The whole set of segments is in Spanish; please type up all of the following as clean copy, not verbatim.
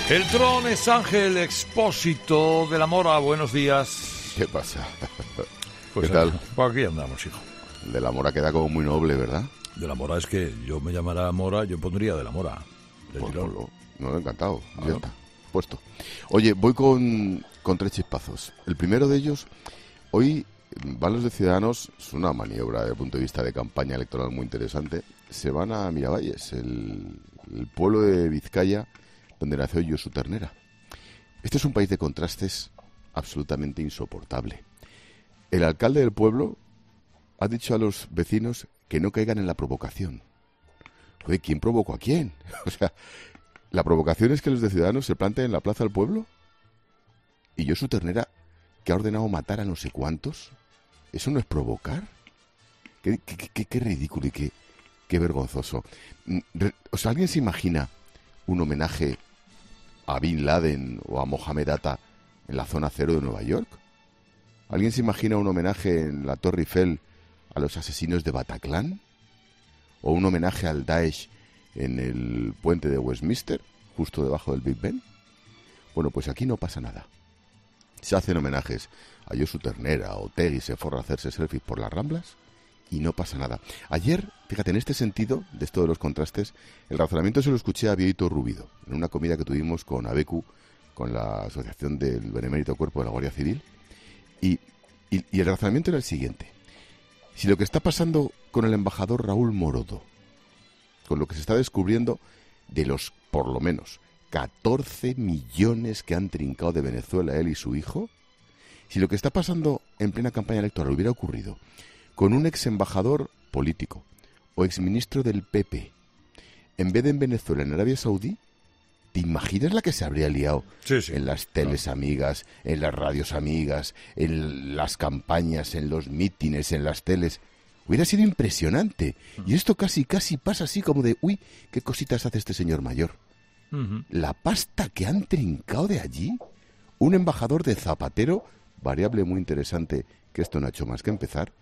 El Tron es Ángel Expósito de la Mora. Buenos días. ¿Qué pasa? Pues ¿Qué tal? Pues aquí andamos, hijo. De la Mora queda como muy noble, ¿verdad? De la Mora es que yo me llamara Mora, yo pondría de la Mora. Pues no, encantado. Ya está. Puesto. Oye, voy con tres chispazos. El primero de ellos, hoy van los de Ciudadanos, es una maniobra desde el punto de vista de campaña electoral muy interesante. Se van a Miravalles, el pueblo de Vizcaya, donde nació Josu Ternera. Este es un país de contrastes absolutamente insoportable. El alcalde del pueblo ha dicho a los vecinos que no caigan en la provocación. Oye, ¿quién provocó a quién? O sea, la provocación es que los de Ciudadanos se planten en la plaza del pueblo y Josu Ternera, que ha ordenado matar a no sé cuántos. ¿Eso no es provocar? Qué ridículo y qué vergonzoso. O sea, ¿alguien se imagina un homenaje a Bin Laden o a Mohamed Atta en la zona cero de Nueva York? ¿Alguien se imagina un homenaje en la Torre Eiffel a los asesinos de Bataclan? ¿O un homenaje al Daesh en el puente de Westminster, justo debajo del Big Ben? Bueno, pues aquí no pasa nada. Se hacen homenajes a Josu Ternera, a Otegi, se forra a hacerse selfies por las Ramblas y no pasa nada. Ayer, fíjate, en este sentido, de esto de los contrastes, el razonamiento se lo escuché a Bioito Rubido, en una comida que tuvimos con ABECU, con la Asociación del Benemérito Cuerpo de la Guardia Civil, y el razonamiento era el siguiente. Si lo que está pasando con el embajador Raúl Morodo, con lo que se está descubriendo de los, por lo menos, 14 millones que han trincado de Venezuela él y su hijo, si lo que está pasando en plena campaña electoral hubiera ocurrido con un ex embajador político o ex ministro del PP, en vez de en Venezuela, en Arabia Saudí, ¿te imaginas la que se habría liado en las teles amigas, en las radios amigas, en las campañas, en los mítines, en las teles? Hubiera sido impresionante. Y esto casi pasa así como de, uy, qué cositas hace este señor mayor. La pasta que han trincado de allí, un embajador de Zapatero, variable muy interesante, que esto no ha hecho más que empezar,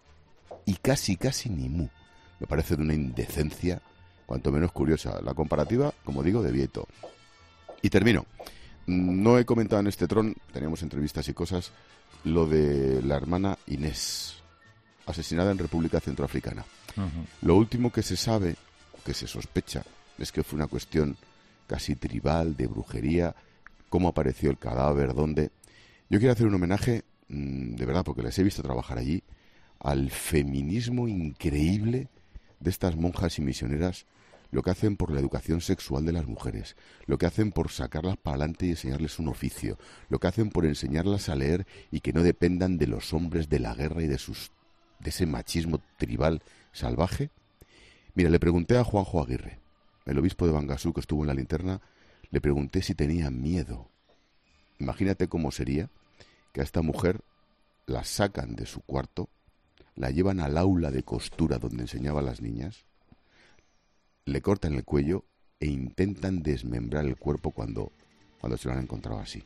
y casi ni mu. Me parece de una indecencia, cuanto menos curiosa. La comparativa, como digo, de Vieto. Y termino. No he comentado en este Tron, teníamos entrevistas y cosas, lo de la hermana Inés, asesinada en República Centroafricana. Lo último que se sabe, que se sospecha, es que fue una cuestión casi tribal, de brujería, cómo apareció el cadáver, dónde. Yo quiero hacer un homenaje, de verdad, porque les he visto trabajar allí, al feminismo increíble de estas monjas y misioneras, lo que hacen por la educación sexual de las mujeres, lo que hacen por sacarlas para adelante y enseñarles un oficio, lo que hacen por enseñarlas a leer y que no dependan de los hombres, de la guerra y de ese machismo tribal salvaje. Mira, le pregunté a Juanjo Aguirre, el obispo de Bangasú que estuvo en la linterna, le pregunté si tenía miedo. Imagínate cómo sería que a esta mujer la sacan de su cuarto, la llevan al aula de costura donde enseñaba a las niñas, le cortan el cuello e intentan desmembrar el cuerpo cuando se lo han encontrado así.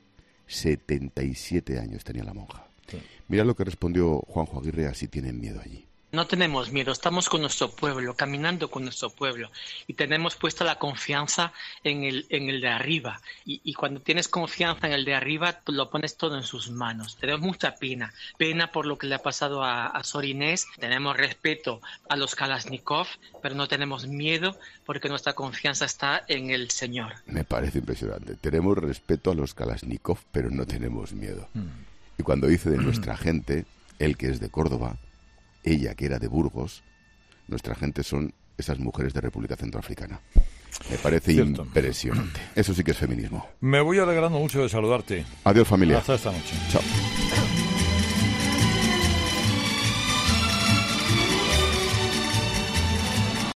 77 años tenía la monja. Sí. Mira lo que respondió Juanjo Aguirre, así tienen miedo allí. No tenemos miedo, estamos con nuestro pueblo, caminando con nuestro pueblo y tenemos puesta la confianza en el de arriba y cuando tienes confianza en el de arriba lo pones todo en sus manos. Tenemos mucha pena por lo que le ha pasado a Sor Inés, tenemos respeto a los Kalashnikov, pero no tenemos miedo porque nuestra confianza está en el Señor. Me parece impresionante, tenemos respeto a los Kalashnikov, pero no tenemos miedo. Y cuando dice de nuestra gente, él que es de Córdoba, ella que era de Burgos, nuestra gente son esas mujeres de República Centroafricana. Me parece impresionante. Eso sí que es feminismo. Me voy alegrando mucho de saludarte. Adiós, familia. Hasta esta noche. Chao.